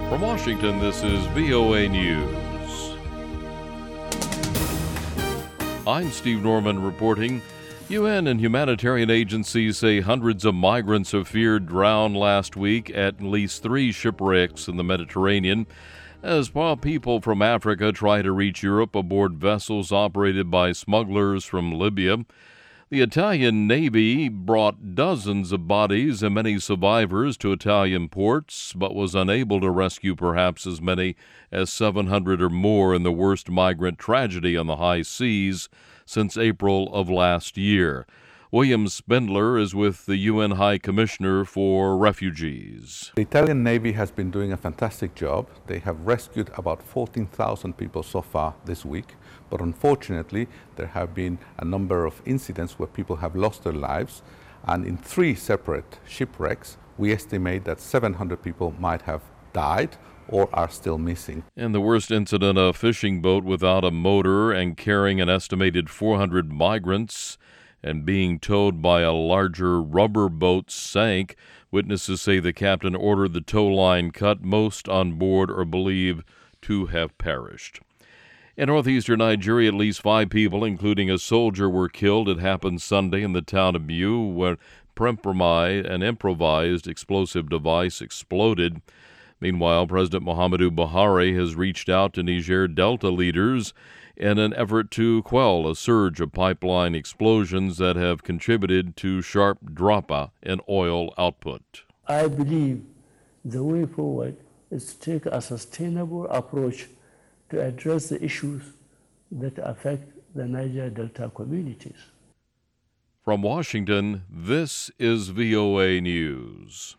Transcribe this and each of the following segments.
From Washington, this is VOA News. I'm Steve Norman reporting. UN and humanitarian agencies say hundreds of migrants are feared drowned last week at least 3 shipwrecks in the Mediterranean as people from Africa try to reach Europe aboard vessels operated by smugglers from Libya. The Italian Navy brought dozens of bodies and many survivors to Italian ports, but was unable to rescue perhaps as many as 700 or more in the worst migrant tragedy on the high seas since April of last year. William Spindler is with the UN High Commissioner for Refugees. The Italian Navy has been doing a fantastic job. They have rescued about 14,000 people so far this week. But unfortunately, there have been a number of incidents where people have lost their lives. And in 3 separate shipwrecks, we estimate that 700 people might have died or are still missing. And the worst incident, a fishing boat without a motor and carrying an estimated 400 migrants and being towed by a larger rubber boat, sank. Witnesses say the captain ordered the tow line cut. Most on board are believed to have perished. In northeastern Nigeria, at least 5 people, including a soldier, were killed. It happened Sunday in the town of Biu, where an improvised explosive device exploded. Meanwhile, President Muhammadu Buhari has reached out to Niger Delta leaders in an effort to quell a surge of pipeline explosions that have contributed to sharp drop in oil output. I believe the way forward is to take a sustainable approach to address the issues that affect the Niger Delta communities. From Washington, this is VOA News.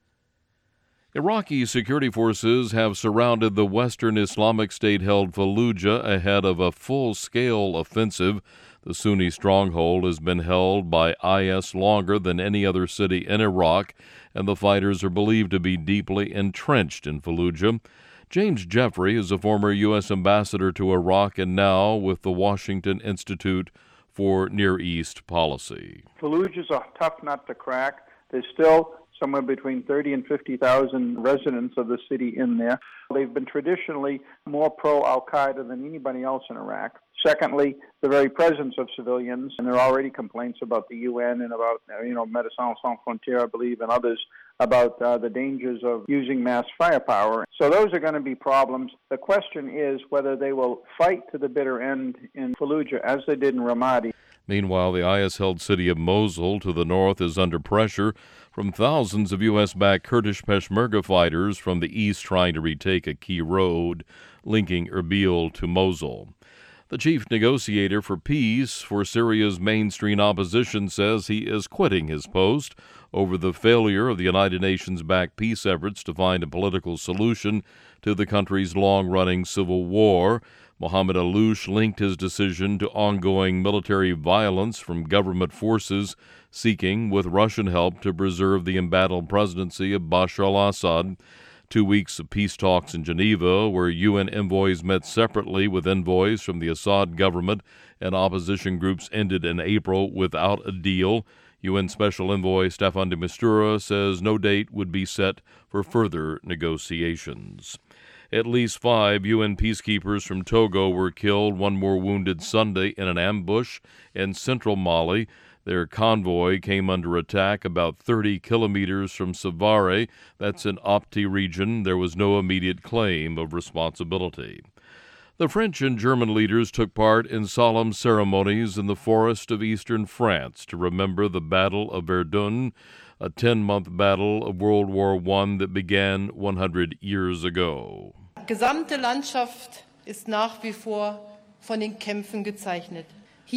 Iraqi security forces have surrounded the western Islamic State-held Fallujah ahead of a full-scale offensive. The Sunni stronghold has been held by IS longer than any other city in Iraq, and the fighters are believed to be deeply entrenched in Fallujah. James Jeffrey is a former U.S. ambassador to Iraq and now with the Washington Institute for Near East Policy. Fallujah's a tough nut to crack. There's still somewhere between 30 and 50,000 residents of the city in there. They've been traditionally more pro-Al-Qaeda than anybody else in Iraq. Secondly, the very presence of civilians, and there are already complaints about the UN and about, Médecins Sans Frontières, I believe, and others, about the dangers of using mass firepower. So those are going to be problems. The question is whether they will fight to the bitter end in Fallujah, as they did in Ramadi. Meanwhile, the IS-held city of Mosul to the north is under pressure from thousands of U.S.-backed Kurdish Peshmerga fighters from the east trying to retake a key road linking Erbil to Mosul. The chief negotiator for peace for Syria's mainstream opposition says he is quitting his post over the failure of the United Nations-backed peace efforts to find a political solution to the country's long-running civil war. Mohammed Alouche linked his decision to ongoing military violence from government forces seeking, with Russian help, to preserve the embattled presidency of Bashar al-Assad. 2 weeks of peace talks in Geneva, where UN envoys met separately with envoys from the Assad government and opposition groups, ended in April without a deal. UN Special Envoy Staffan de Mistura says no date would be set for further negotiations. At least 5 UN peacekeepers from Togo were killed, 1 more wounded Sunday in an ambush in central Mali. Their convoy came under attack about 30 kilometers from Savare, that's in Opti region. There was no immediate claim of responsibility. The French and German leaders took part in solemn ceremonies in the forest of eastern France to remember the Battle of Verdun, a 10-month battle of World War I that began 100 years ago. Gesamte Landschaft ist nach wie vor von den Kämpfen gezeichnet.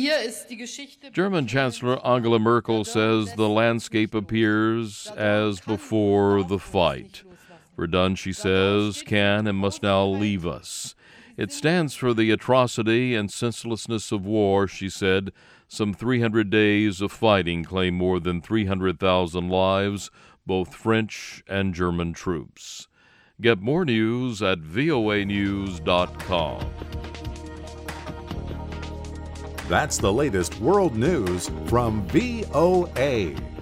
German Chancellor Angela Merkel says the landscape appears as before the fight. Verdun, she says, can and must now leave us. It stands for the atrocity and senselessness of war, she said. Some 300 days of fighting claim more than 300,000 lives, both French and German troops. Get more news at voanews.com. That's the latest world news from VOA.